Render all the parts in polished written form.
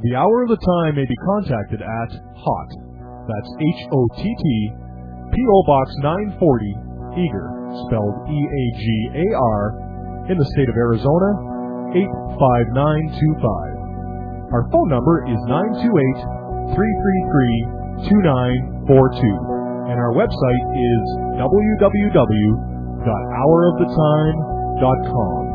The Hour of the Time may be contacted at HOTT, that's H-O-T-T, P.O. Box 940, Eagar, spelled E-A-G-A-R, in the state of Arizona, 85925. Our phone number is 928-333-2942, and our website is www.houroftheTime.com.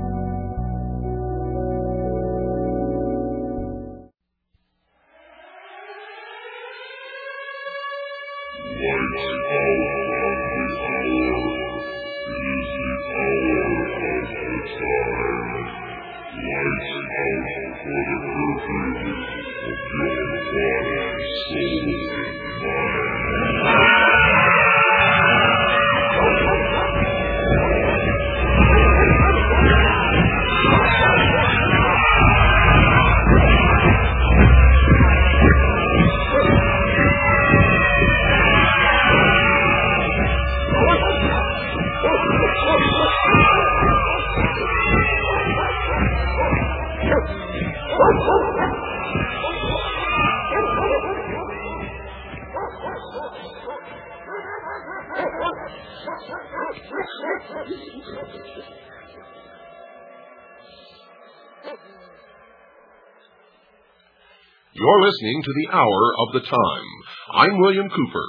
You're listening to The Hour of the Time. I'm William Cooper.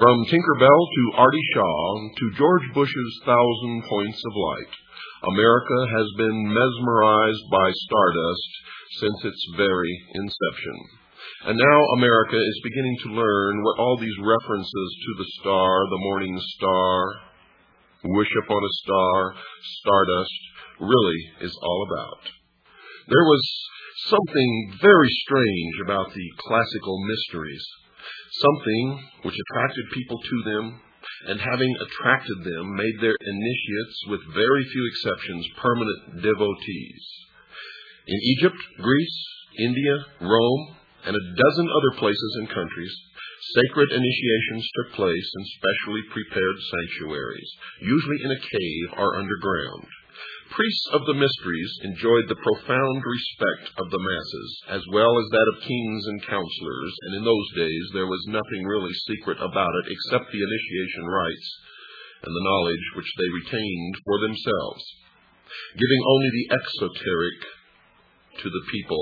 From Tinker Bell to Artie Shaw to George Bush's 1,000 Points of Light, America has been mesmerized by stardust since its very inception. And now America is beginning to learn what all these references to the star, the morning star, wish upon a star, stardust, really is all about. There was something very strange about the classical mysteries, something which attracted people to them, and having attracted them, made their initiates, with very few exceptions, permanent devotees. In Egypt, Greece, India, Rome, and a dozen other places and countries, sacred initiations took place in specially prepared sanctuaries, usually in a cave or underground. Priests of the mysteries enjoyed the profound respect of the masses, as well as that of kings and counselors, and in those days there was nothing really secret about it except the initiation rites and the knowledge which they retained for themselves, giving only the exoteric to the people.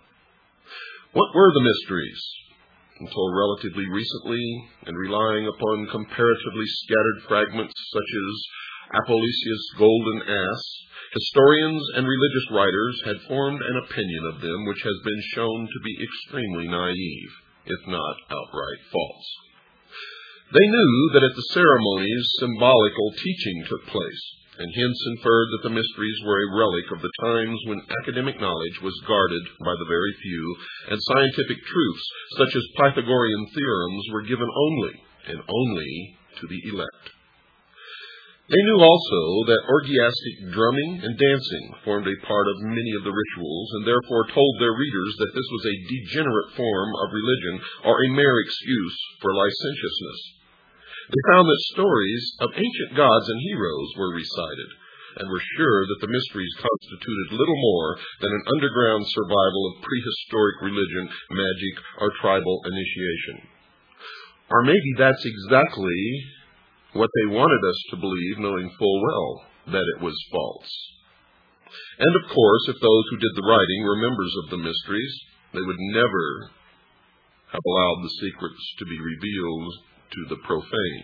What were the mysteries? Until relatively recently, and relying upon comparatively scattered fragments such as Apollosius' Golden Ass, historians and religious writers had formed an opinion of them which has been shown to be extremely naive, if not outright false. They knew that at the ceremonies symbolical teaching took place, and hence inferred that the mysteries were a relic of the times when academic knowledge was guarded by the very few, and scientific truths, such as Pythagorean theorems, were given only and only to the elect. They knew also that orgiastic drumming and dancing formed a part of many of the rituals, and therefore told their readers that this was a degenerate form of religion or a mere excuse for licentiousness. They found that stories of ancient gods and heroes were recited, and were sure that the mysteries constituted little more than an underground survival of prehistoric religion, magic, or tribal initiation. Or maybe that's exactly what they wanted us to believe, knowing full well that it was false. And of course, if those who did the writing were members of the mysteries, they would never have allowed the secrets to be revealed to the profane.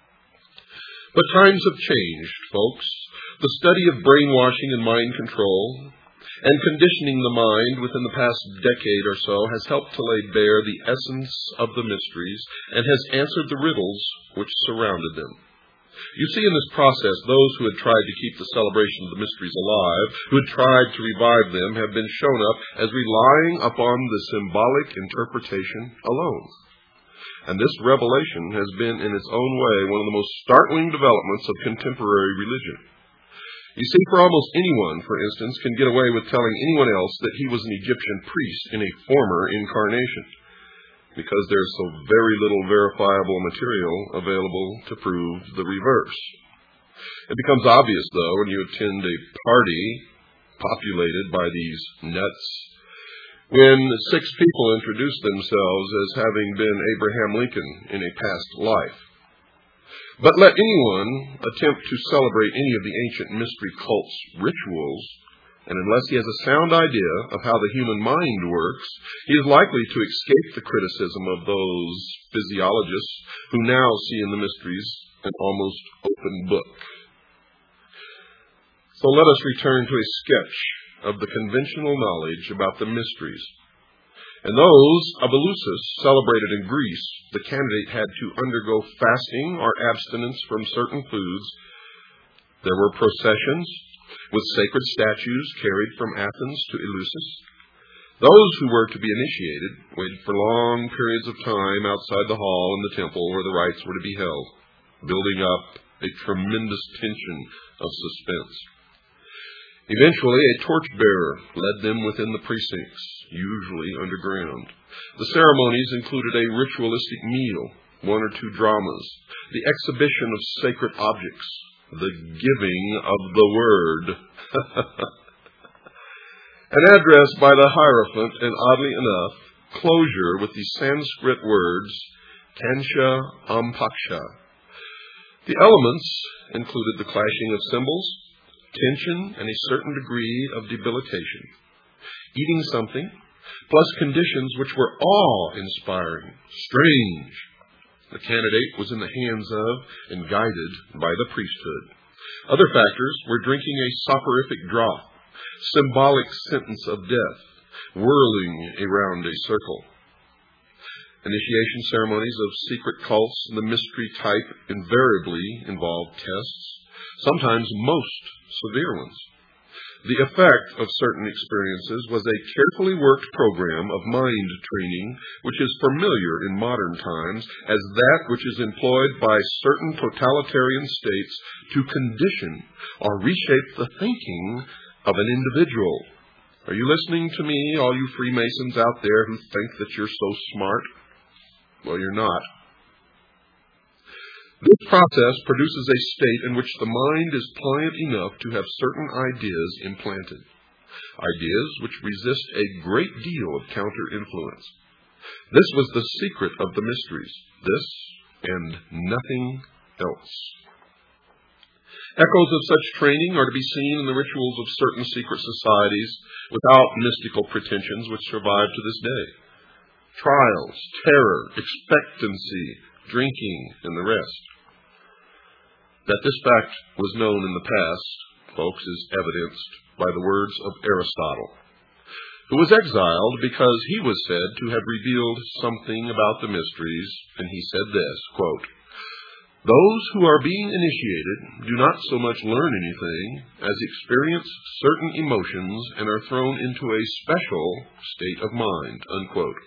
But times have changed, folks. The study of brainwashing and mind control and conditioning the mind within the past decade or so has helped to lay bare the essence of the mysteries and has answered the riddles which surrounded them. You see in this process, those who had tried to keep the celebration of the mysteries alive, who had tried to revive them, have been shown up as relying upon the symbolic interpretation alone. And this revelation has been in its own way one of the most startling developments of contemporary religion. You see, for almost anyone, for instance, can get away with telling anyone else that he was an Egyptian priest in a former incarnation, because there's so very little verifiable material available to prove the reverse. It becomes obvious, though, when you attend a party populated by these nuts, when 6 people introduce themselves as having been Abraham Lincoln in a past life. But let anyone attempt to celebrate any of the ancient mystery cult's rituals, and unless he has a sound idea of how the human mind works, he is likely to escape the criticism of those physiologists who now see in the mysteries an almost open book. So let us return to a sketch of the conventional knowledge about the mysteries. In those of Eleusis, celebrated in Greece, the candidate had to undergo fasting or abstinence from certain foods. There were processions with sacred statues carried from Athens to Eleusis. Those who were to be initiated waited for long periods of time outside the hall in the temple where the rites were to be held, building up a tremendous tension of suspense. Eventually, a torchbearer led them within the precincts, usually underground. The ceremonies included a ritualistic meal, 1 or 2 dramas, the exhibition of sacred objects, the giving of the word, an address by the Hierophant, and oddly enough, closure with the Sanskrit words, Tansha Ampaksha. The elements included the clashing of cymbals, tension, and a certain degree of debilitation, eating something, plus conditions which were awe-inspiring, strange, The candidate was in the hands of and guided by the priesthood. Other factors were drinking a soporific draught, symbolic sentence of death, whirling around a circle. Initiation ceremonies of secret cults and the mystery type invariably involved tests, sometimes most severe ones. The effect of certain experiences was a carefully worked program of mind training, which is familiar in modern times as that which is employed by certain totalitarian states to condition or reshape the thinking of an individual. Are you listening to me, all you Freemasons out there who think that you're so smart? Well, you're not. This process produces a state in which the mind is pliant enough to have certain ideas implanted, ideas which resist a great deal of counter-influence. This was the secret of the mysteries, this and nothing else. Echoes of such training are to be seen in the rituals of certain secret societies without mystical pretensions which survive to this day. Trials, terror, expectancy, drinking, and the rest. That this fact was known in the past, folks, is evidenced by the words of Aristotle, who was exiled because he was said to have revealed something about the mysteries, and he said this, quote, "Those who are being initiated do not so much learn anything as experience certain emotions and are thrown into a special state of mind," unquote.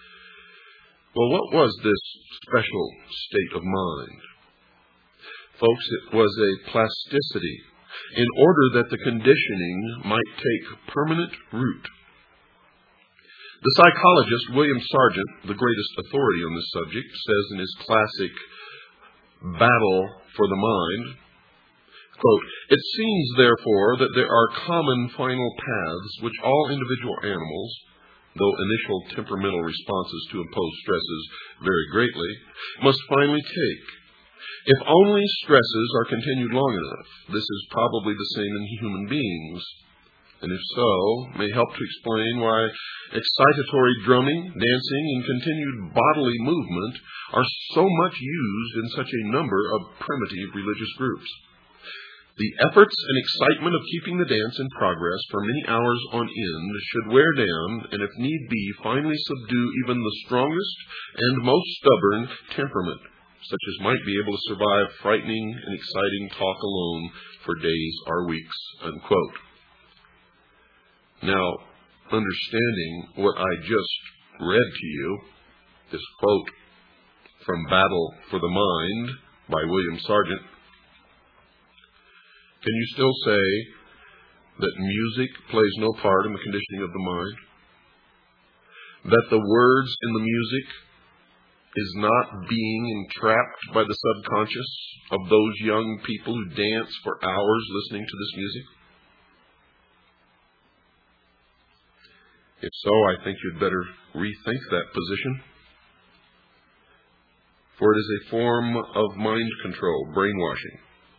Well, what was this special state of mind? Folks, it was a plasticity in order that the conditioning might take permanent root. The psychologist William Sargent, the greatest authority on this subject, says in his classic Battle for the Mind, quote, "It seems, therefore, that there are common final paths which all individual animals, though initial temperamental responses to imposed stresses vary greatly, must finally take. If only stresses are continued long enough, this is probably the same in human beings, and if so, may help to explain why excitatory drumming, dancing, and continued bodily movement are so much used in such a number of primitive religious groups. The efforts and excitement of keeping the dance in progress for many hours on end should wear down, and if need be, finally subdue even the strongest and most stubborn temperament, such as might be able to survive frightening and exciting talk alone for days or weeks," unquote. Now, understanding what I just read to you, this quote from Battle for the Mind by William Sargent, can you still say that music plays no part in the conditioning of the mind? That the words in the music is not being entrapped by the subconscious of those young people who dance for hours listening to this music? If so, I think you'd better rethink that position. For it is a form of mind control, brainwashing.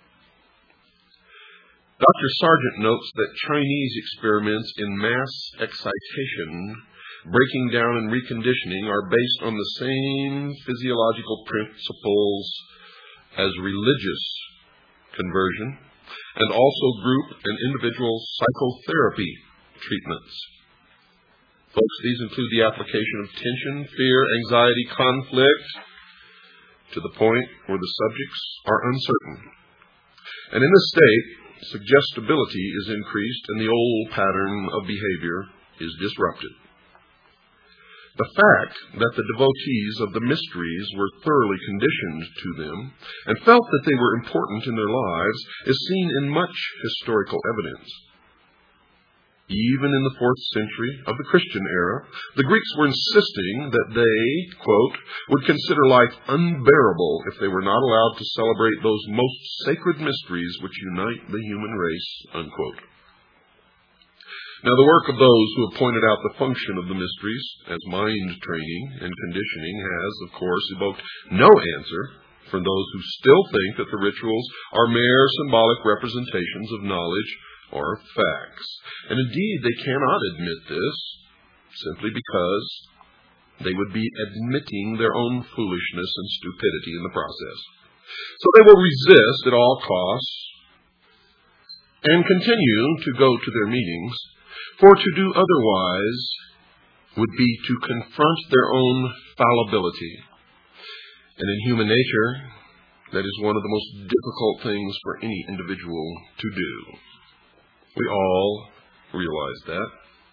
Dr. Sargent notes that Chinese experiments in mass excitation, breaking down and reconditioning, are based on the same physiological principles as religious conversion, and also group and individual psychotherapy treatments. Folks, these include the application of tension, fear, anxiety, conflict, to the point where the subjects are uncertain. And in this state, suggestibility is increased and the old pattern of behavior is disrupted. The fact that the devotees of the mysteries were thoroughly conditioned to them and felt that they were important in their lives is seen in much historical evidence. Even in the 4th century of the Christian era, the Greeks were insisting that they, quote, would consider life unbearable if they were not allowed to celebrate those most sacred mysteries which unite the human race, unquote. Now, the work of those who have pointed out the function of the mysteries as mind training and conditioning has, of course, evoked no answer from those who still think that the rituals are mere symbolic representations of knowledge or facts. And indeed, they cannot admit this simply because They would be admitting their own foolishness and stupidity in the process. So they will resist at all costs and continue to go to their meetings, for to do otherwise would be to confront their own fallibility. And in human nature, that is one of the most difficult things for any individual to do. We all realize that.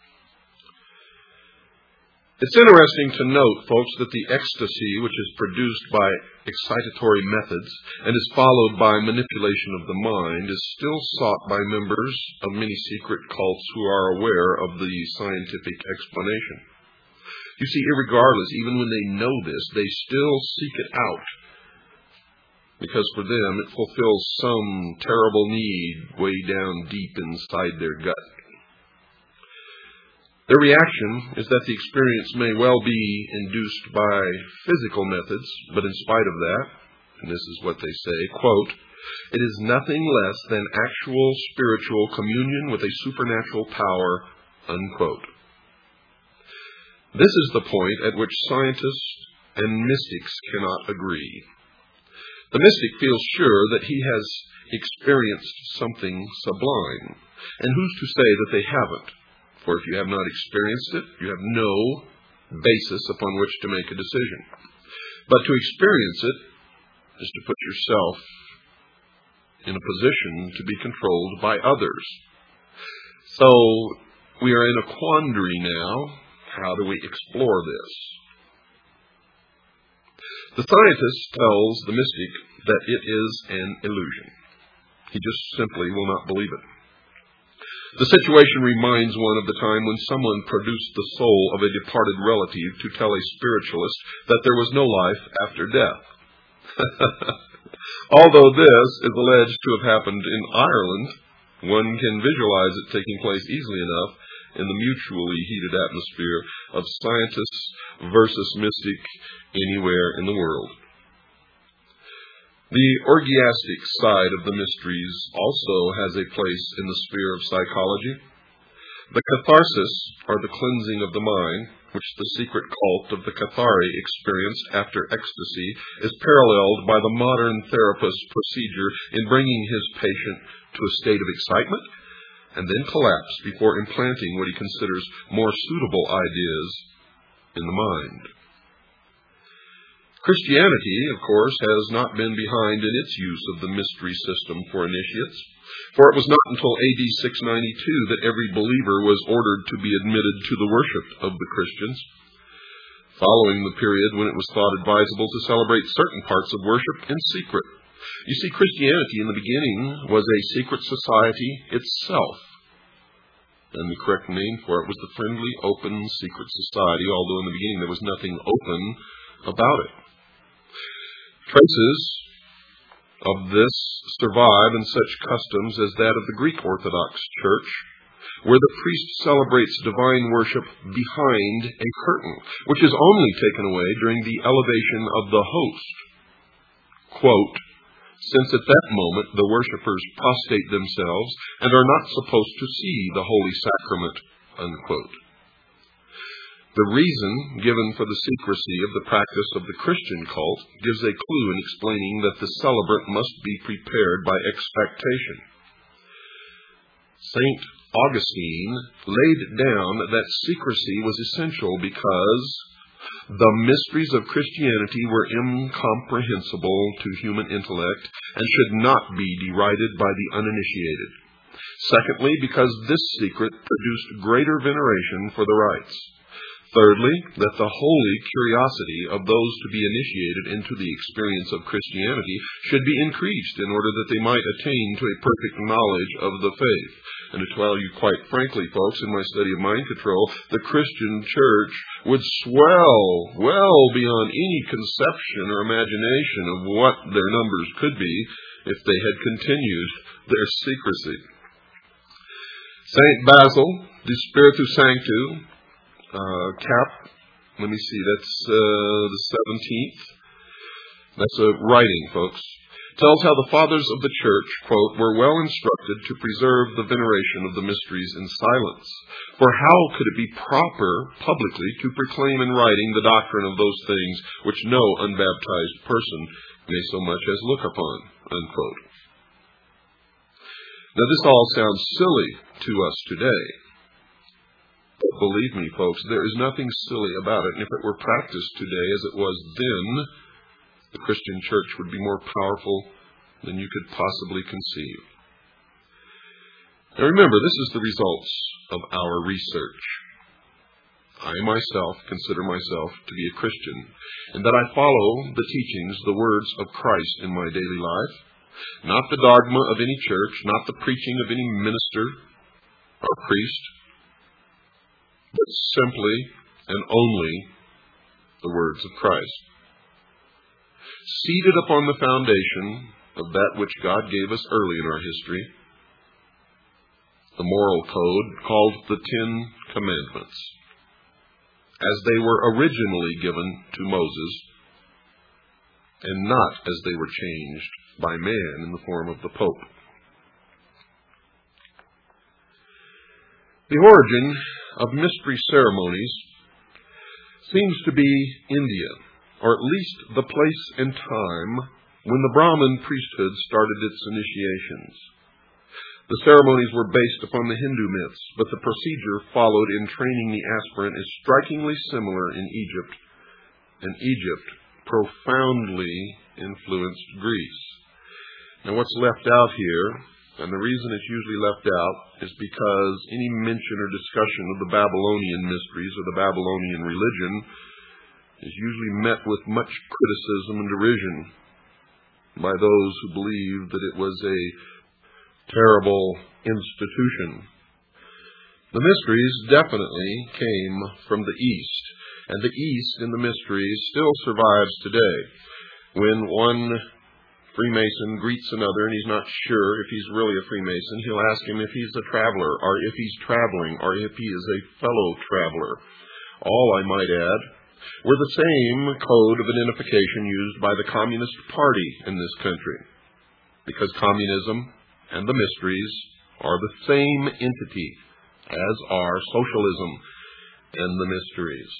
It's interesting to note, folks, that the ecstasy which is produced by excitatory methods and is followed by manipulation of the mind is still sought by members of many secret cults who are aware of the scientific explanation. You see, irregardless, even when they know this, they still seek it out, because for them it fulfills some terrible need way down deep inside their gut. Their reaction is that the experience may well be induced by physical methods, but in spite of that, and this is what they say, quote, it is nothing less than actual spiritual communion with a supernatural power, unquote. This is the point at which scientists and mystics cannot agree. The mystic feels sure that he has experienced something sublime, and who's to say that they haven't? For if you have not experienced it, you have no basis upon which to make a decision. But to experience it is to put yourself in a position to be controlled by others. So we are in a quandary now. How do we explore this? The scientist tells the mystic that it is an illusion. He just simply will not believe it. The situation reminds one of the time when someone produced the soul of a departed relative to tell a spiritualist that there was no life after death. Although this is alleged to have happened in Ireland, one can visualize it taking place easily enough in the mutually heated atmosphere of scientists versus mystic anywhere in the world. The orgiastic side of the mysteries also has a place in the sphere of psychology. The catharsis, or the cleansing of the mind, which the secret cult of the Cathari experienced after ecstasy, is paralleled by the modern therapist's procedure in bringing his patient to a state of excitement and then collapse before implanting what he considers more suitable ideas in the mind. Christianity, of course, has not been behind in its use of the mystery system for initiates, for it was not until AD 692 that every believer was ordered to be admitted to the worship of the Christians, following the period when it was thought advisable to celebrate certain parts of worship in secret. You see, Christianity in the beginning was a secret society itself, and the correct name for it was the Friendly Open Secret Society, although in the beginning there was nothing open about it. Traces of this survive in such customs as that of the Greek Orthodox Church, where the priest celebrates divine worship behind a curtain, which is only taken away during the elevation of the host. Quote, since at that moment the worshippers prostrate themselves and are not supposed to see the holy sacrament, unquote. The reason given for the secrecy of the practice of the Christian cult gives a clue in explaining that the celebrant must be prepared by expectation. St. Augustine laid down that secrecy was essential because the mysteries of Christianity were incomprehensible to human intellect and should not be derided by the uninitiated. Secondly, because this secret produced greater veneration for the rites. Thirdly, that the holy curiosity of those to be initiated into the experience of Christianity should be increased in order that they might attain to a perfect knowledge of the faith. And to tell you quite frankly, folks, in my study of mind control, the Christian church would swell well beyond any conception or imagination of what their numbers could be if they had continued their secrecy. St. Basil, de Spiritu Sanctu, cap, let me see, that's the 17th. That's a writing, folks. tells how the fathers of the church, quote, were well instructed to preserve the veneration of the mysteries in silence. For how could it be proper publicly to proclaim in writing the doctrine of those things which no unbaptized person may so much as look upon, unquote. Now this all sounds silly to us today. But believe me, folks, there is nothing silly about it. And if it were practiced today as it was then, the Christian church would be more powerful than you could possibly conceive. Now remember, this is the results of our research. I myself consider myself to be a Christian, and that I follow the teachings, the words of Christ in my daily life, not the dogma of any church, not the preaching of any minister or priest, but simply and only the words of Christ. Seated upon the foundation of that which God gave us early in our history, the moral code called the Ten Commandments, as they were originally given to Moses, and not as they were changed by man in the form of the Pope. The origin of mystery ceremonies seems to be India, or at least the place and time when the Brahmin priesthood started its initiations. The ceremonies were based upon the Hindu myths, but the procedure followed in training the aspirant is strikingly similar in Egypt, and Egypt profoundly influenced Greece. Now what's left out here, and the reason it's usually left out, is because any mention or discussion of the Babylonian mysteries or the Babylonian religion is usually met with much criticism and derision by those who believe that it was a terrible institution. The mysteries definitely came from the East, and the East in the mysteries still survives today. When one Freemason greets another and he's not sure if he's really a Freemason, he'll ask him if he's a traveler, or if he's traveling, or if he is a fellow traveler. All, I might add, were the same code of identification used by the Communist Party in this country, because communism and the mysteries are the same entity as are socialism and the mysteries.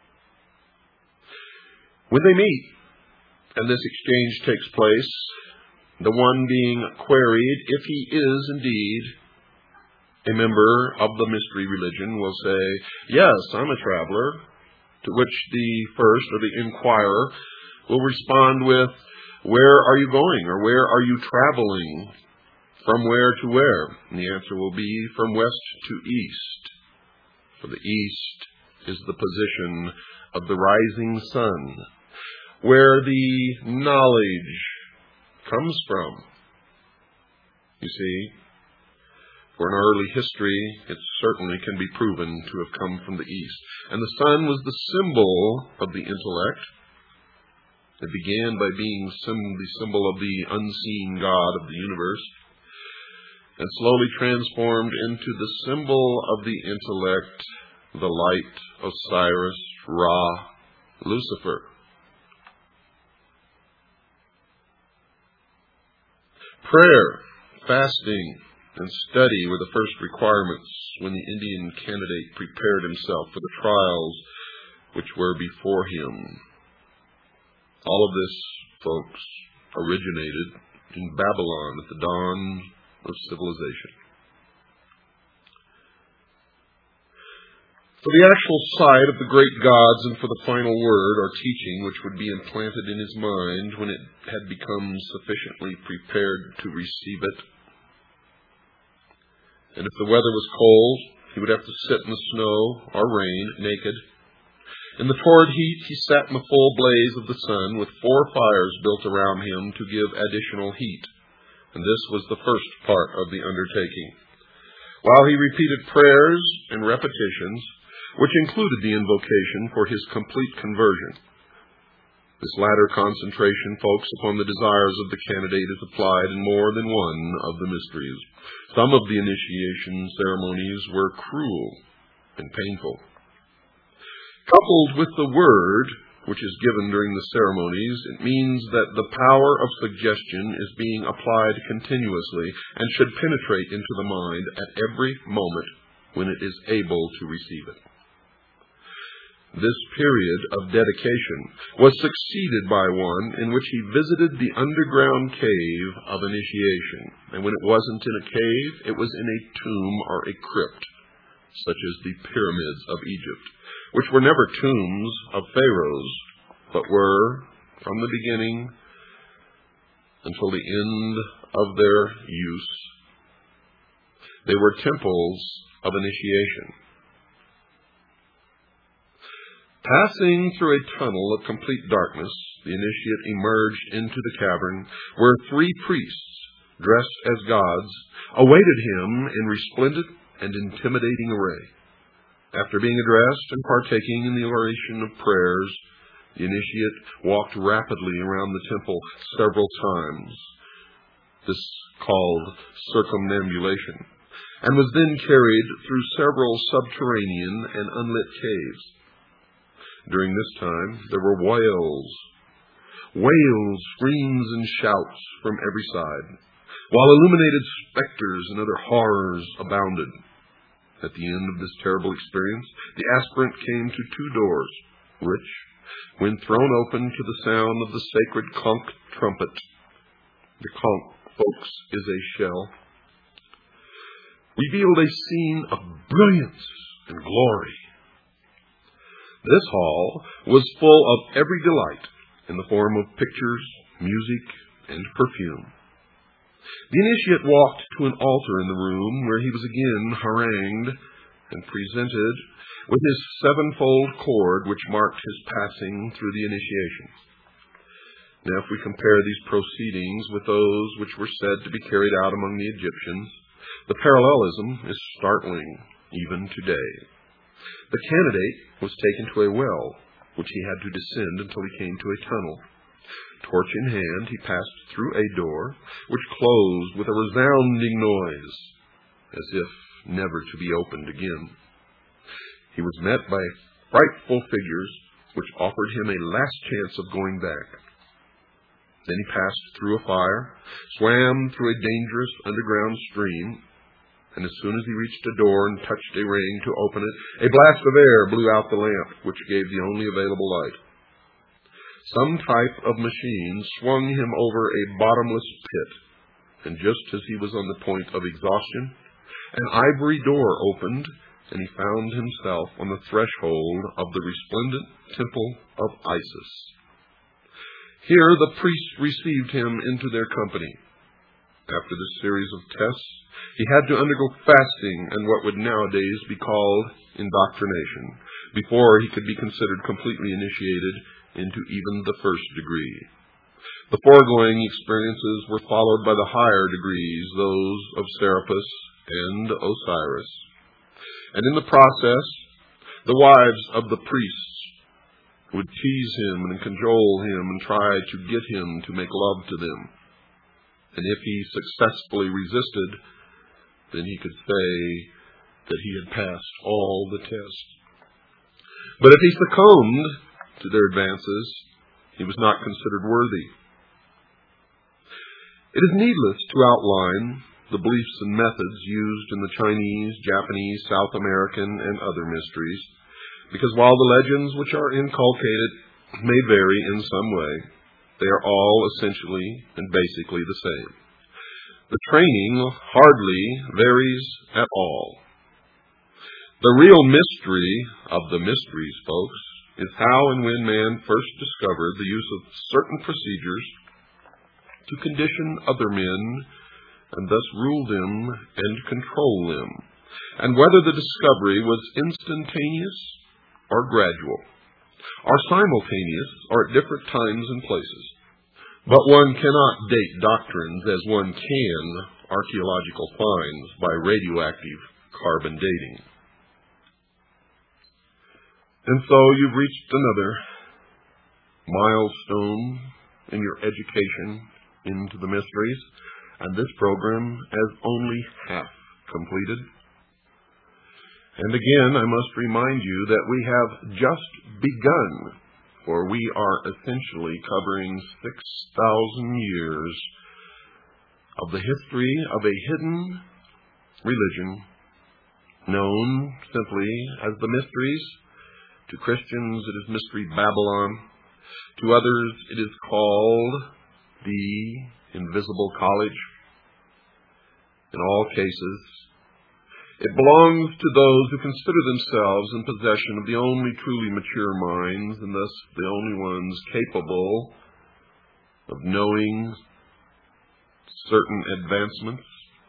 When they meet, and this exchange takes place, the one being queried if he is indeed a member of the mystery religion will say, "Yes, I'm a traveler," to which the first, or the inquirer, will respond with, "Where are you going?" or "Where are you traveling? From where to where?" And the answer will be, "From west to east." For the east is the position of the rising sun, where the knowledge comes from. You see, for in early history, it certainly can be proven to have come from the east. And the sun was the symbol of the intellect. It began by being the symbol of the unseen God of the universe, and slowly transformed into the symbol of the intellect, the light, Osiris, Ra, Lucifer. Prayer, fasting, and study were the first requirements when the Indian candidate prepared himself for the trials which were before him. All of this, folks, originated in Babylon at the dawn of civilization. For the actual sight of the great gods and for the final word or teaching which would be implanted in his mind when it had become sufficiently prepared to receive it. And if the weather was cold, he would have to sit in the snow or rain naked. In the torrid heat, he sat in the full blaze of the sun with 4 fires built around him to give additional heat. And this was the first part of the undertaking. While he repeated prayers and repetitions, which included the invocation for his complete conversion. This latter concentration, folks, upon the desires of the candidate is applied in more than one of the mysteries. Some of the initiation ceremonies were cruel and painful. Coupled with the word which is given during the ceremonies, it means that the power of suggestion is being applied continuously and should penetrate into the mind at every moment when it is able to receive it. This period of dedication was succeeded by one in which he visited the underground cave of initiation, and when it wasn't in a cave, it was in a tomb or a crypt, such as the pyramids of Egypt, which were never tombs of pharaohs, but were, from the beginning until the end of their use, they were temples of initiation. Passing through a tunnel of complete darkness, the initiate emerged into the cavern, where 3 priests, dressed as gods, awaited him in resplendent and intimidating array. After being addressed and partaking in the oration of prayers, the initiate walked rapidly around the temple several times, this called circumambulation, and was then carried through several subterranean and unlit caves. During this time, there were wails, screams, and shouts from every side, while illuminated specters and other horrors abounded. At the end of this terrible experience, the aspirant came to 2 doors, which, when thrown open to the sound of the sacred conch trumpet — the conch, folks, is a shell — revealed a scene of brilliance and glory. This hall was full of every delight in the form of pictures, music, and perfume. The initiate walked to an altar in the room, where he was again harangued and presented with his 7-fold cord, which marked his passing through the initiation. Now, if we compare these proceedings with those which were said to be carried out among the Egyptians, the parallelism is startling even today. The candidate was taken to a well, which he had to descend until he came to a tunnel. Torch in hand, he passed through a door, which closed with a resounding noise, as if never to be opened again. He was met by frightful figures, which offered him a last chance of going back. Then he passed through a fire, swam through a dangerous underground stream, and as soon as he reached a door and touched a ring to open it, a blast of air blew out the lamp, which gave the only available light. Some type of machine swung him over a bottomless pit, and just as he was on the point of exhaustion, an ivory door opened, and he found himself on the threshold of the resplendent temple of Isis. Here the priests received him into their company. After this series of tests, he had to undergo fasting and what would nowadays be called indoctrination, before he could be considered completely initiated into even the first degree. The foregoing experiences were followed by the higher degrees, those of Serapis and Osiris. And in the process, the wives of the priests would tease him and cajole him and try to get him to make love to them. And if he successfully resisted, then he could say that he had passed all the tests. But if he succumbed to their advances, he was not considered worthy. It is needless to outline the beliefs and methods used in the Chinese, Japanese, South American, and other mysteries, because while the legends which are inculcated may vary in some way, they are all essentially and basically the same. The training hardly varies at all. The real mystery of the mysteries, folks, is how and when man first discovered the use of certain procedures to condition other men and thus rule them and control them, and whether the discovery was instantaneous or gradual, or simultaneous or at different times and places. But one cannot date doctrines as one can archaeological finds by radioactive carbon dating. And so you've reached another milestone in your education into the mysteries, and this program is only half completed. And again, I must remind you that we have just begun for we are essentially covering 6,000 years of the history of a hidden religion known simply as the Mysteries. To Christians, it is Mystery Babylon. To others, it is called the Invisible College. In all cases, it belongs to those who consider themselves in possession of the only truly mature minds, and thus the only ones capable of knowing certain advancements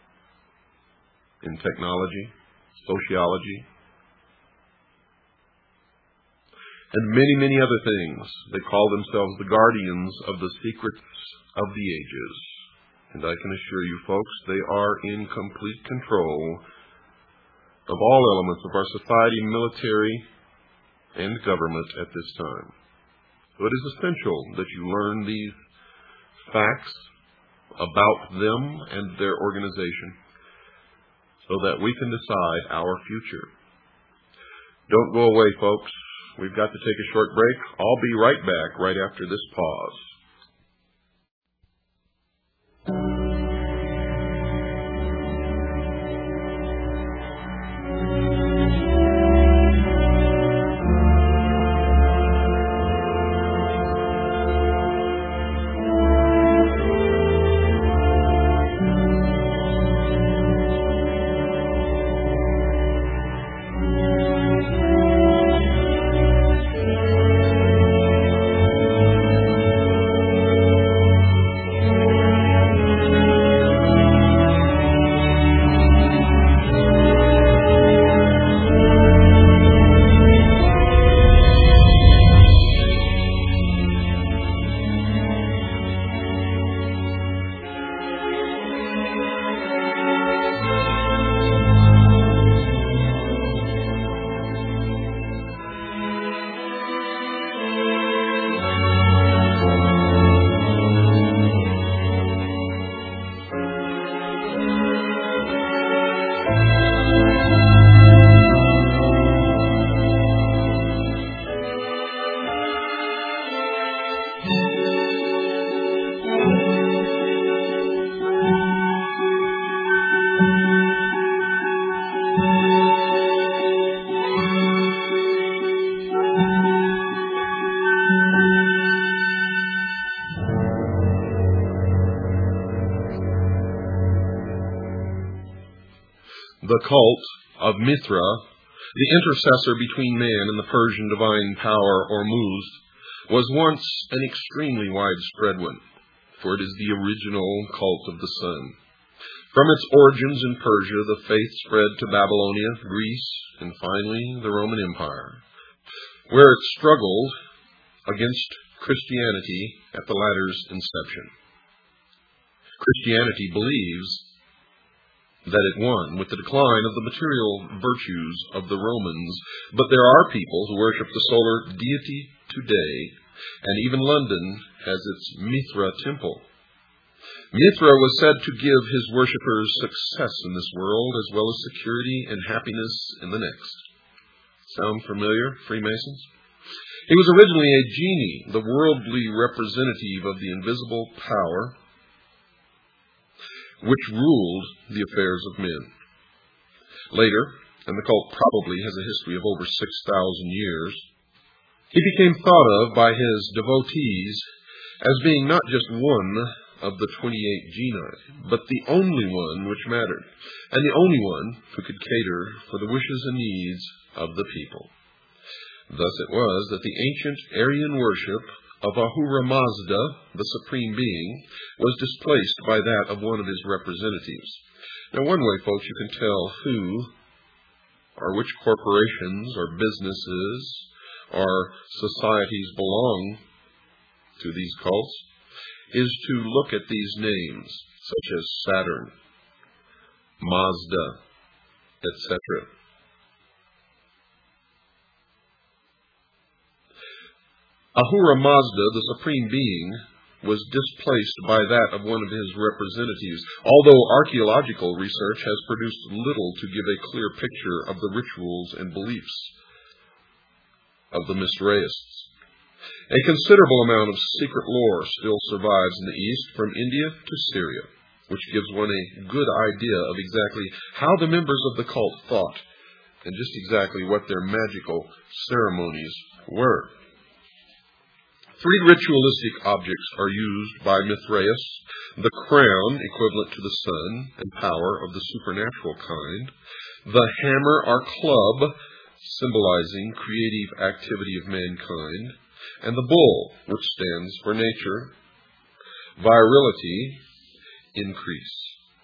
in technology, sociology, and many, many other things. They call themselves the guardians of the secrets of the ages. And I can assure you, folks, they are in complete control of all elements of our society, military, and government at this time. So it is essential that you learn these facts about them and their organization so that we can decide our future. Don't go away, folks. We've got to take a short break. I'll be right back right after this pause. The cult of Mithra, the intercessor between man and the Persian divine power Ormuzd, was once an extremely widespread one, for it is the original cult of the sun. From its origins in Persia, the faith spread to Babylonia, Greece, and finally the Roman Empire, where it struggled against Christianity at the latter's inception. Christianity believes that it won with the decline of the material virtues of the Romans, but there are people who worship the solar deity today, and even London has its Mithra temple. Mithra was said to give his worshippers success in this world, as well as security and happiness in the next. Sound familiar, Freemasons? He was originally a genie, the worldly representative of the invisible power which ruled the affairs of men. Later, and the cult probably has a history of over 6,000 years, he became thought of by his devotees as being not just one of the 28 genii, but the only one which mattered, and the only one who could cater for the wishes and needs of the people. Thus it was that the ancient Aryan worship of Ahura Mazda, the Supreme Being, was displaced by that of one of his representatives. Now, one way, folks, you can tell who or which corporations or businesses or societies belong to these cults is to look at these names, such as Saturn, Mazda, etc. Ahura Mazda, the Supreme Being, was displaced by that of one of his representatives, although archaeological research has produced little to give a clear picture of the rituals and beliefs of the Mithraists. A considerable amount of secret lore still survives in the East, from India to Syria, which gives one a good idea of exactly how the members of the cult thought and just exactly what their magical ceremonies were. 3 ritualistic objects are used by Mithraeus: the crown, equivalent to the sun and power of the supernatural kind; the hammer or club, symbolizing creative activity of mankind; and the bull, which stands for nature, virility, increase.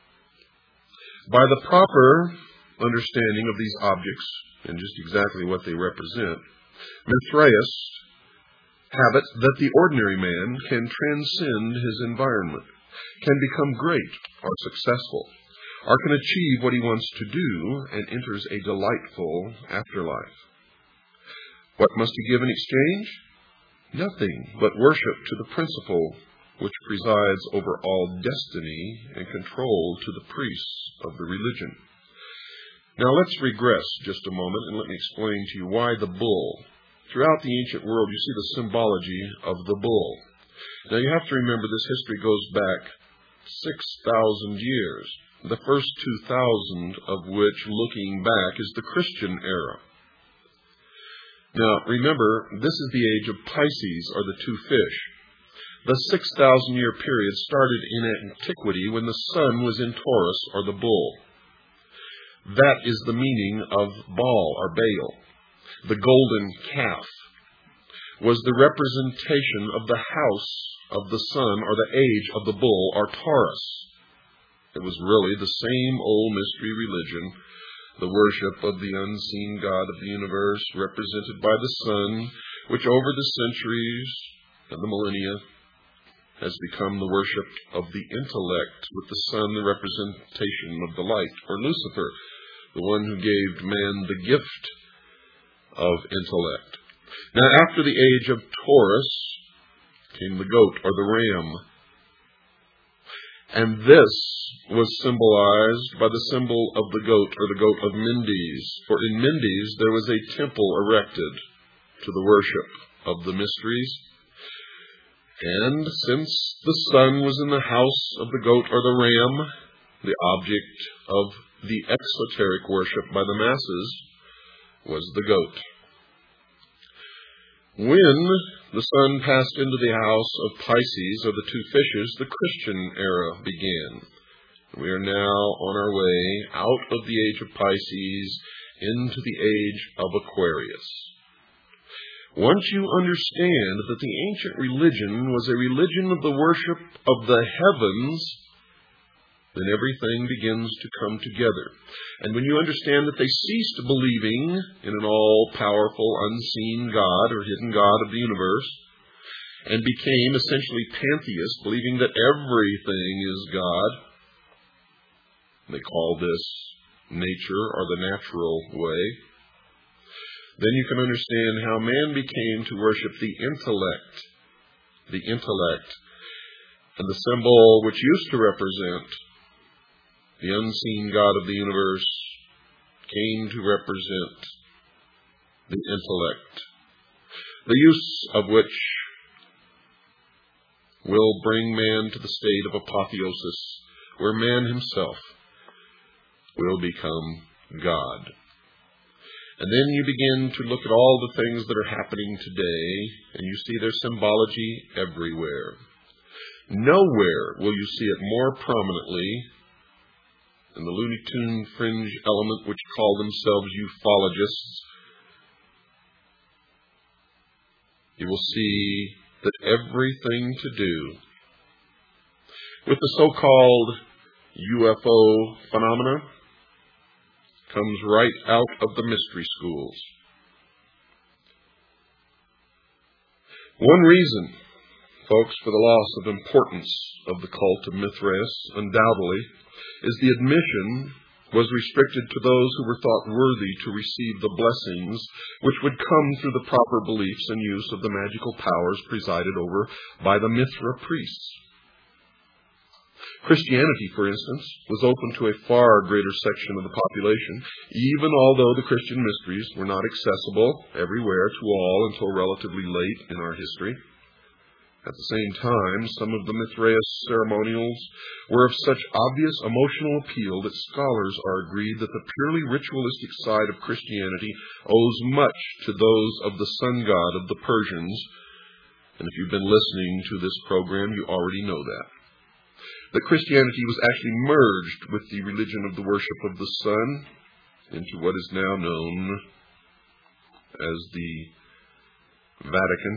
By the proper understanding of these objects and just exactly what they represent, Mithraeus have it that the ordinary man can transcend his environment, can become great or successful, or can achieve what he wants to do and enters a delightful afterlife. What must he give in exchange? Nothing but worship to the principle which presides over all destiny and control to the priests of the religion. Now let's regress just a moment and let me explain to you why the bull. Throughout the ancient world you see the symbology of the bull. Now you have to remember this history goes back 6,000 years, the first 2,000 of which, looking back, is the Christian era. Now remember, this is the age of Pisces, or the 2 fish. The 6,000-year period started in antiquity when the sun was in Taurus, or the bull. That is the meaning of Baal, or Baal. The golden calf was the representation of the house of the sun, or the age of the bull, or Taurus. It was really the same old mystery religion, the worship of the unseen God of the universe, represented by the sun, which over the centuries and the millennia has become the worship of the intellect, with the sun the representation of the light, or Lucifer, the one who gave man the gift of intellect. Now, after the age of Taurus came the goat, or the ram. And this was symbolized by the symbol of the goat, or the goat of Mendes. For in Mendes there was a temple erected to the worship of the mysteries. And since the sun was in the house of the goat or the ram, the object of the exoteric worship by the masses was the goat. When the sun passed into the house of Pisces, or the 2 fishes, the Christian era began. We are now on our way out of the age of Pisces into the age of Aquarius. Once you understand that the ancient religion was a religion of the worship of the heavens, then everything begins to come together. And when you understand that they ceased believing in an all-powerful, unseen God or hidden God of the universe, and became essentially pantheists, believing that everything is God, they call this nature, or the natural way, then you can understand how man became to worship the intellect, and the symbol which used to represent the unseen God of the universe came to represent the intellect, the use of which will bring man to the state of apotheosis, where man himself will become God. And then you begin to look at all the things that are happening today, and you see their symbology everywhere. Nowhere will you see it more prominently than the Looney Tune fringe element which call themselves ufologists. You will see that everything to do with the so-called UFO phenomena comes right out of the mystery schools. One reason, folks, for the loss of importance of the cult of Mithraeus, undoubtedly, is the admission was restricted to those who were thought worthy to receive the blessings which would come through the proper beliefs and use of the magical powers presided over by the Mithra priests. Christianity, for instance, was open to a far greater section of the population, even although the Christian mysteries were not accessible everywhere to all until relatively late in our history. At the same time, some of the Mithraeus ceremonials were of such obvious emotional appeal that scholars are agreed that the purely ritualistic side of Christianity owes much to those of the sun god of the Persians. And if you've been listening to this program, you already know that Christianity was actually merged with the religion of the worship of the sun into what is now known as the Vatican.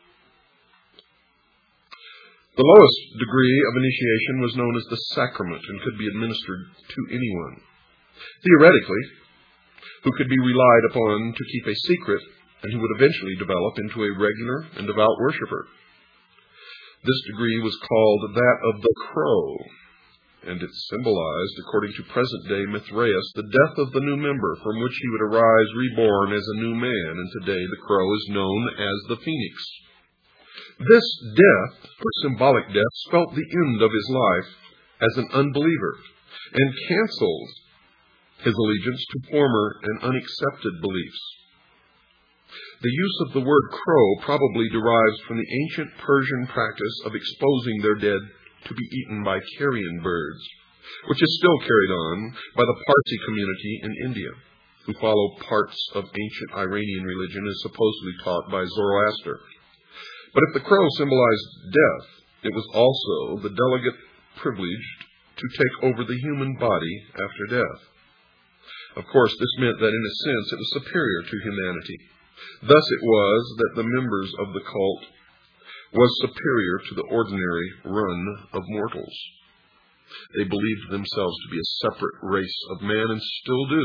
The lowest degree of initiation was known as the sacrament and could be administered to anyone. Theoretically, who could be relied upon to keep a secret and who would eventually develop into a regular and devout worshiper. This degree was called that of the crow, and it symbolized, according to present-day Mithraeus, the death of the new member from which he would arise reborn as a new man, and today the crow is known as the phoenix. This death, or symbolic death, spelt the end of his life as an unbeliever and canceled his allegiance to former and unaccepted beliefs. The use of the word crow probably derives from the ancient Persian practice of exposing their dead to be eaten by carrion birds, which is still carried on by the Parsi community in India, who follow parts of ancient Iranian religion as supposedly taught by Zoroaster. But if the crow symbolized death, it was also the delegate privileged to take over the human body after death. Of course, this meant that in a sense it was superior to humanity. Thus it was that the members of the cult was superior to the ordinary run of mortals. They believed themselves to be a separate race of man and still do.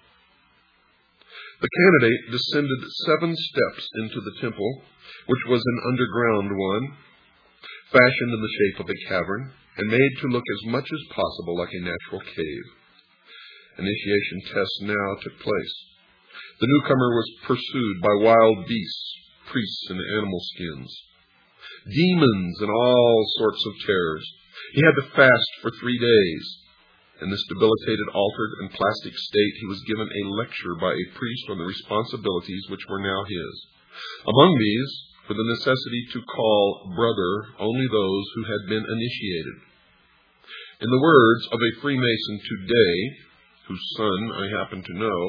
The candidate descended 7 steps into the temple, which was an underground one, fashioned in the shape of a cavern, and made to look as much as possible like a natural cave. Initiation tests now took place. The newcomer was pursued by wild beasts, priests in animal skins, demons, and all sorts of terrors. He had to fast for 3 days. In this debilitated, altered, and plastic state, he was given a lecture by a priest on the responsibilities which were now his. Among these, for the necessity to call brother only those who had been initiated. In the words of a Freemason today, whose son I happen to know,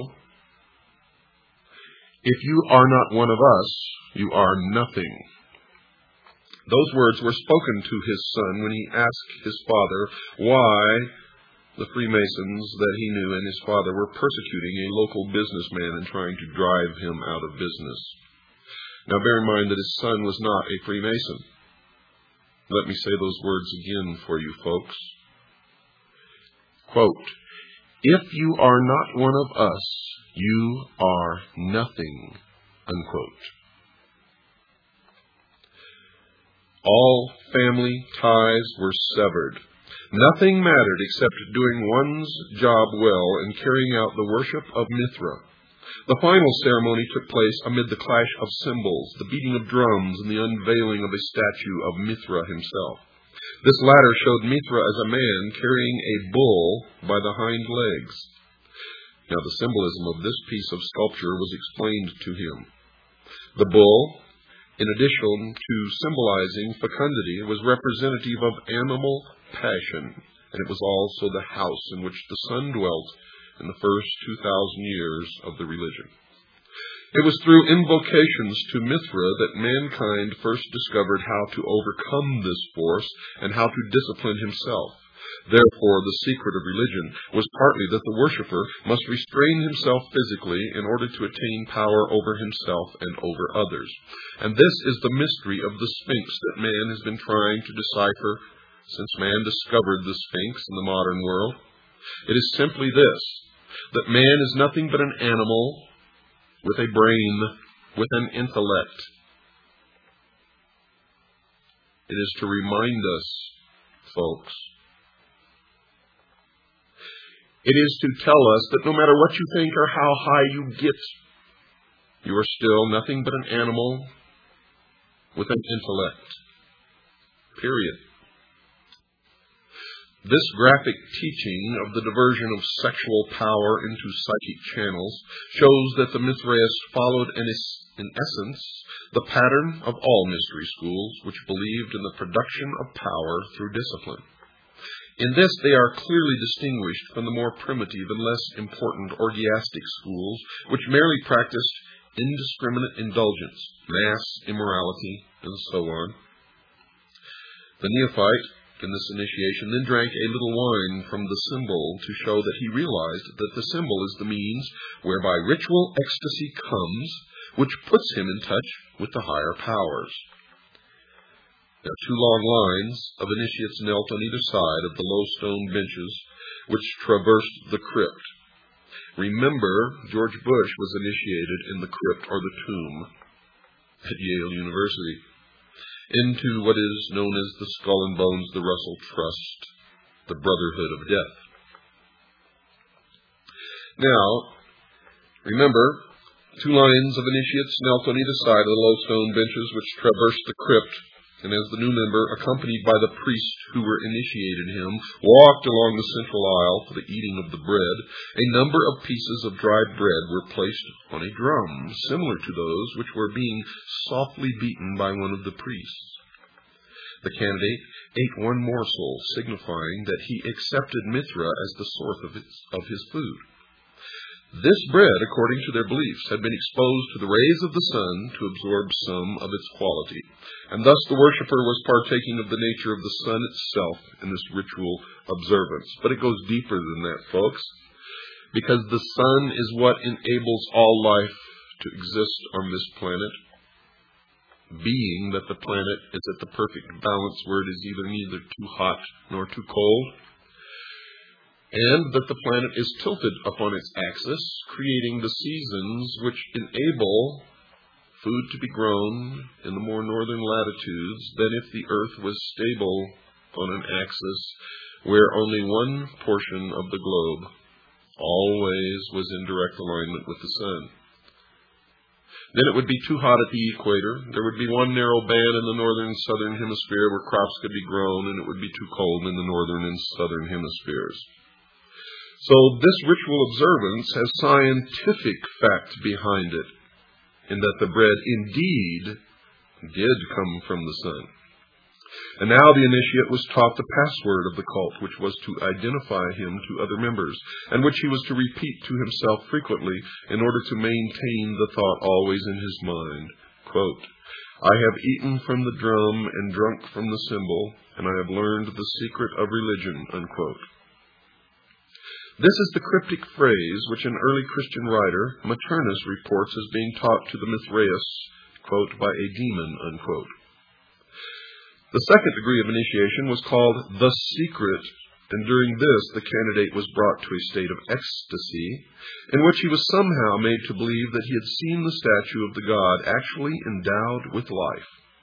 "If you are not one of us, you are nothing." Those words were spoken to his son when he asked his father why the Freemasons that he knew and his father were persecuting a local businessman and trying to drive him out of business. Now bear in mind that his son was not a Freemason. Let me say those words again for you folks. Quote, "If you are not one of us, you are nothing." Unquote. All family ties were severed. Nothing mattered except doing one's job well and carrying out the worship of Mithra. The final ceremony took place amid the clash of cymbals, the beating of drums, and the unveiling of a statue of Mithra himself. This latter showed Mithra as a man carrying a bull by the hind legs. Now the symbolism of this piece of sculpture was explained to him. The bull, in addition to symbolizing fecundity, was representative of animal passion, and it was also the house in which the sun dwelt in the first 2,000 years of the religion. It was through invocations to Mithra that mankind first discovered how to overcome this force and how to discipline himself. Therefore, the secret of religion was partly that the worshipper must restrain himself physically in order to attain power over himself and over others. And this is the mystery of the Sphinx that man has been trying to decipher since man discovered the Sphinx in the modern world. It is simply this, that man is nothing but an animal with a brain, with an intellect. It is to remind us, folks, it is to tell us that no matter what you think or how high you get, you are still nothing but an animal with an intellect. Period. This graphic teaching of the diversion of sexual power into psychic channels shows that the Mithraists followed, in essence, the pattern of all mystery schools which believed in the production of power through discipline. In this, they are clearly distinguished from the more primitive and less important orgiastic schools, which merely practiced indiscriminate indulgence, mass immorality, and so on. The neophyte in this initiation then drank a little wine from the symbol to show that he realized that the symbol is the means whereby ritual ecstasy comes, which puts him in touch with the higher powers. Now, 2 long lines of initiates knelt on either side of the low stone benches which traversed the crypt. Remember, George Bush was initiated in the crypt or the tomb at Yale University into what is known as the Skull and Bones, the Russell Trust, the Brotherhood of Death. Now, remember, 2 lines of initiates knelt on either side of the low stone benches which traversed the crypt, and as the new member, accompanied by the priests who were initiated him, walked along the central aisle for the eating of the bread, a number of pieces of dried bread were placed on a drum, similar to those which were being softly beaten by one of the priests. The candidate ate one morsel, signifying that he accepted Mithra as the source of his food. This bread, according to their beliefs, had been exposed to the rays of the sun to absorb some of its quality, and thus the worshipper was partaking of the nature of the sun itself in this ritual observance. But it goes deeper than that, folks, because the sun is what enables all life to exist on this planet, being that the planet is at the perfect balance where it is neither too hot nor too cold, and that the planet is tilted upon its axis, creating the seasons which enable food to be grown in the more northern latitudes than if the Earth was stable on an axis where only one portion of the globe always was in direct alignment with the sun. Then it would be too hot at the equator. There would be one narrow band in the northern and southern hemisphere where crops could be grown, and it would be too cold in the northern and southern hemispheres. So this ritual observance has scientific fact behind it, in that the bread indeed did come from the sun. And now the initiate was taught the password of the cult, which was to identify him to other members, and which he was to repeat to himself frequently in order to maintain the thought always in his mind. Quote, "I have eaten from the drum and drunk from the cymbal, and I have learned the secret of religion." Unquote. This is the cryptic phrase which an early Christian writer, Maternus, reports as being taught to the Mithraists, quote, "by a demon," unquote. The second degree of initiation was called the secret, and during this the candidate was brought to a state of ecstasy, in which he was somehow made to believe that he had seen the statue of the god actually endowed with life.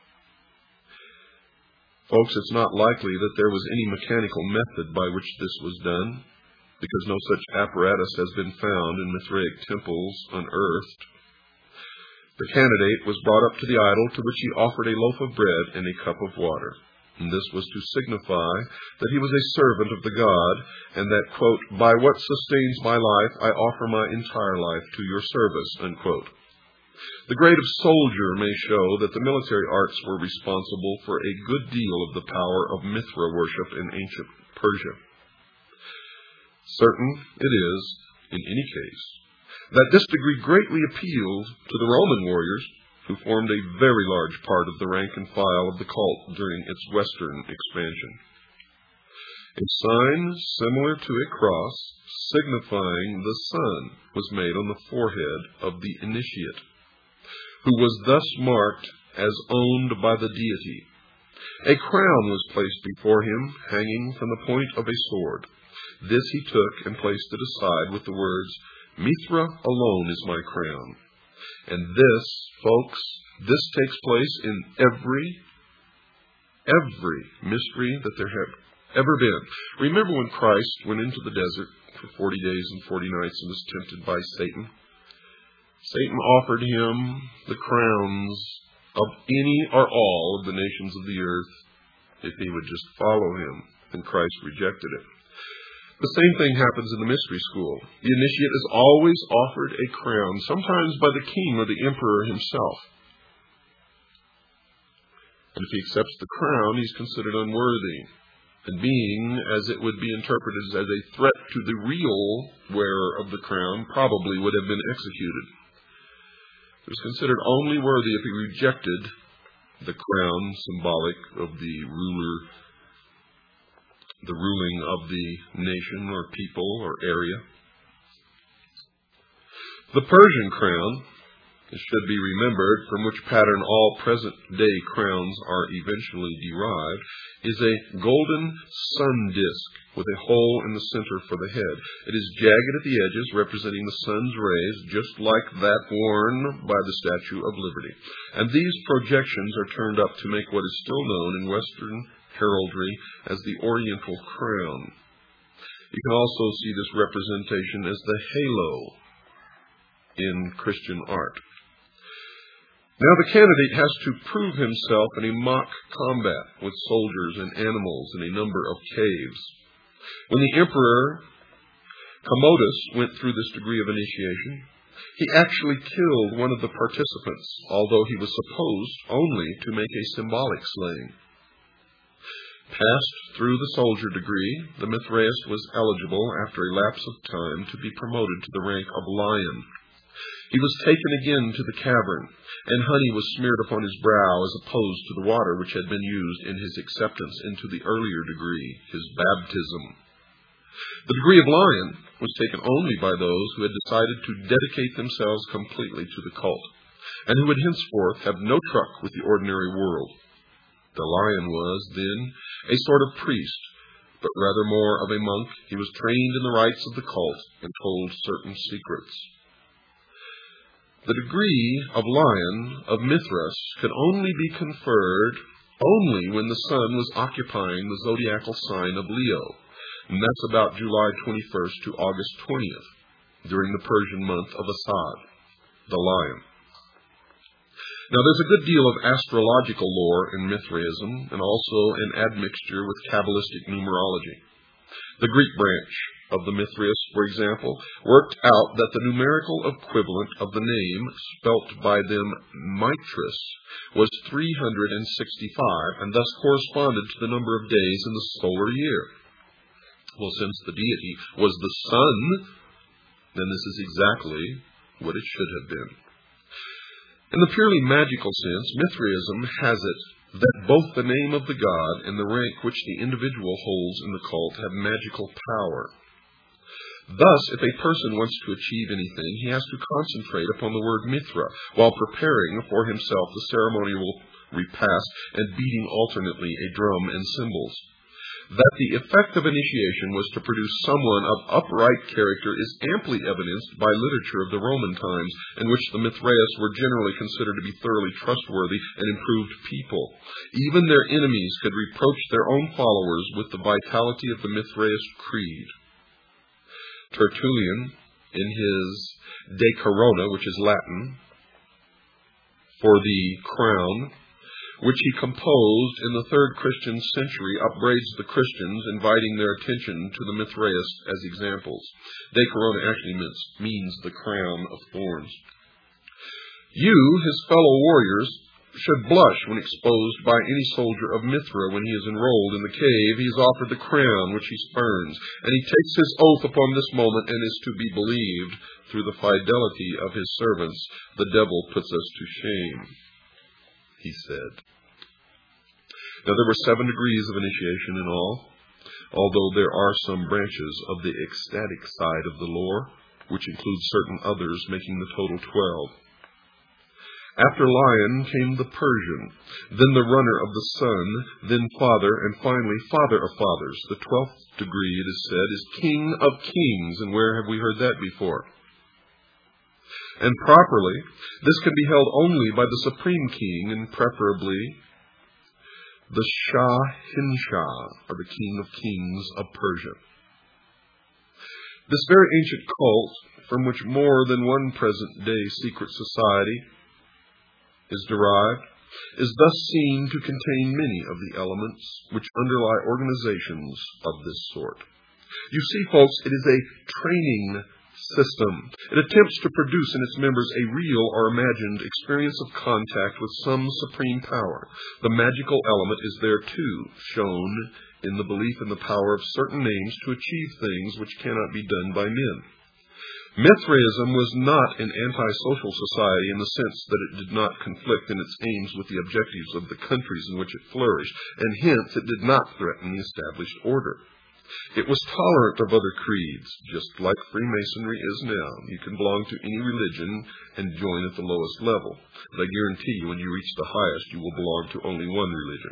Folks, it's not likely that there was any mechanical method by which this was done, because no such apparatus has been found in Mithraic temples unearthed. The candidate was brought up to the idol, to which he offered a loaf of bread and a cup of water. And this was to signify that he was a servant of the god, and that, quote, "by what sustains my life, I offer my entire life to your service," unquote. The grade of soldier may show that the military arts were responsible for a good deal of the power of Mithra worship in ancient Persia. Certain it is, in any case, that this degree greatly appealed to the Roman warriors, who formed a very large part of the rank and file of the cult during its western expansion. A sign similar to a cross, signifying the sun, was made on the forehead of the initiate, who was thus marked as owned by the deity. A crown was placed before him, hanging from the point of a sword. This he took and placed it aside with the words, "Mithra alone is my crown." And this, folks, this takes place in every mystery that there have ever been. Remember when Christ went into the desert for 40 days and 40 nights and was tempted by Satan? Satan offered him the crowns of any or all of the nations of the earth if he would just follow him. and Christ rejected it. The same thing happens in the mystery school. The initiate is always offered a crown, sometimes by the king or the emperor himself. And if he accepts the crown, he's considered unworthy, and being, as it would be interpreted, as a threat to the real wearer of the crown, probably would have been executed. He was considered only worthy if he rejected the crown, symbolic of the ruling of the nation or people or area. The Persian crown, it should be remembered, from which pattern all present-day crowns are eventually derived, is a golden sun disk with a hole in the center for the head. It is jagged at the edges, representing the sun's rays, just like that worn by the Statue of Liberty. And these projections are turned up to make what is still known in Western heraldry as the Oriental crown. You can also see this representation as the halo in Christian art. Now the candidate has to prove himself in a mock combat with soldiers and animals in a number of caves. When the Emperor Commodus went through this degree of initiation, he actually killed one of the participants, although he was supposed only to make a symbolic slaying. Passed through the soldier degree, the Mithraist was eligible, after a lapse of time, to be promoted to the rank of lion. He was taken again to the cavern, and honey was smeared upon his brow as opposed to the water which had been used in his acceptance into the earlier degree, his baptism. The degree of lion was taken only by those who had decided to dedicate themselves completely to the cult, and who would henceforth have no truck with the ordinary world. The lion was, then, a sort of priest, but rather more of a monk. He was trained in the rites of the cult and told certain secrets. The degree of lion of Mithras could only be conferred when the sun was occupying the zodiacal sign of Leo, and that's about July 21st to August 20th, during the Persian month of Asad, the lion. Now, there's a good deal of astrological lore in Mithraism, and also an admixture with Kabbalistic numerology. The Greek branch of the Mithraists, for example, worked out that the numerical equivalent of the name, spelt by them Mithras, was 365, and thus corresponded to the number of days in the solar year. Well, since the deity was the sun, then this is exactly what it should have been. In the purely magical sense, Mithraism has it that both the name of the god and the rank which the individual holds in the cult have magical power. Thus, if a person wants to achieve anything, he has to concentrate upon the word Mithra while preparing for himself the ceremonial repast and beating alternately a drum and cymbals. That the effect of initiation was to produce someone of upright character is amply evidenced by literature of the Roman times, in which the Mithraists were generally considered to be thoroughly trustworthy and improved people. Even their enemies could reproach their own followers with the vitality of the Mithraist creed. Tertullian, in his De Corona, which is Latin for the crown, which he composed in the 3rd Christian century, upbraids the Christians, inviting their attention to the Mithraists as examples. De Corona actually means the crown of thorns. You, his fellow warriors, should blush when exposed by any soldier of Mithra. When he is enrolled in the cave, he is offered the crown which he spurns, and he takes his oath upon this moment and is to be believed. Through the fidelity of his servants, the devil puts us to shame, he said. Now, there were 7 degrees of initiation in all, although there are some branches of the ecstatic side of the lore, which include certain others, making the total 12. After lion came the Persian, then the runner of the sun, then father, and finally father of fathers. The 12th degree, it is said, is king of kings, and where have we heard that before? And properly, this can be held only by the supreme king, and preferably the Shah-Hinshah, or the king of kings of Persia. This very ancient cult, from which more than one present-day secret society is derived, is thus seen to contain many of the elements which underlie organizations of this sort. You see, folks, it is a training system. It attempts to produce in its members a real or imagined experience of contact with some supreme power. The magical element is there, too, shown in the belief in the power of certain names to achieve things which cannot be done by men. Mithraism was not an anti-social society in the sense that it did not conflict in its aims with the objectives of the countries in which it flourished, and hence it did not threaten the established order. It was tolerant of other creeds, just like Freemasonry is now. You can belong to any religion and join at the lowest level. But I guarantee you, when you reach the highest, you will belong to only one religion.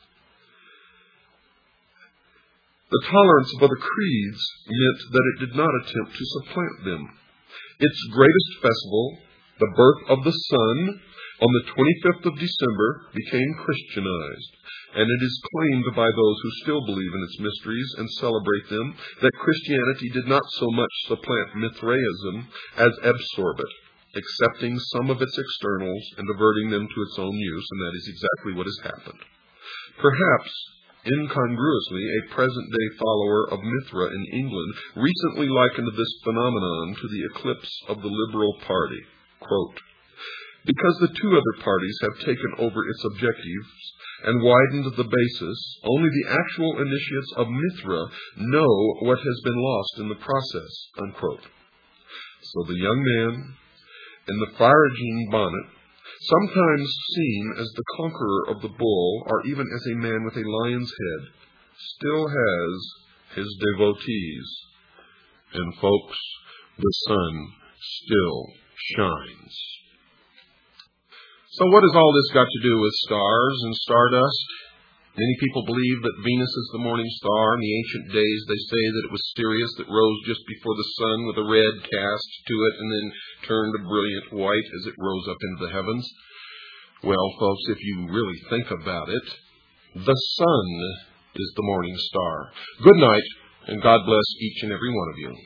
The tolerance of other creeds meant that it did not attempt to supplant them. Its greatest festival, the birth of the sun, on the 25th of December, became Christianized, and it is claimed by those who still believe in its mysteries and celebrate them that Christianity did not so much supplant Mithraism as absorb it, accepting some of its externals and diverting them to its own use, and that is exactly what has happened. Perhaps incongruously, a present-day follower of Mithra in England recently likened this phenomenon to the eclipse of the Liberal Party. Quote, "Because the two other parties have taken over its objectives and widened the basis, only the actual initiates of Mithra know what has been lost in the process." Unquote. So the young man in the Phrygian bonnet, sometimes seen as the conqueror of the bull, or even as a man with a lion's head, still has his devotees. And folks, the sun still shines. So what has all this got to do with stars and stardust? Many people believe that Venus is the morning star. In the ancient days, they say that it was Sirius that rose just before the sun with a red cast to it and then turned a brilliant white as it rose up into the heavens. Well, folks, if you really think about it, the sun is the morning star. Good night, and God bless each and every one of you.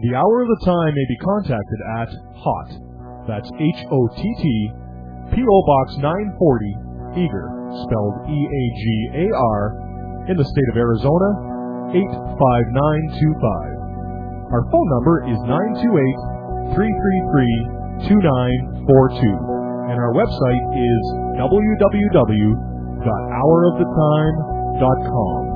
The Hour of the Time may be contacted at HOTT, that's H-O-T-T, P.O. Box 940, Eagar, spelled E-A-G-A-R, in the state of Arizona, 85925. Our phone number is 928-333-2942, and our website is www.houroftetime.com.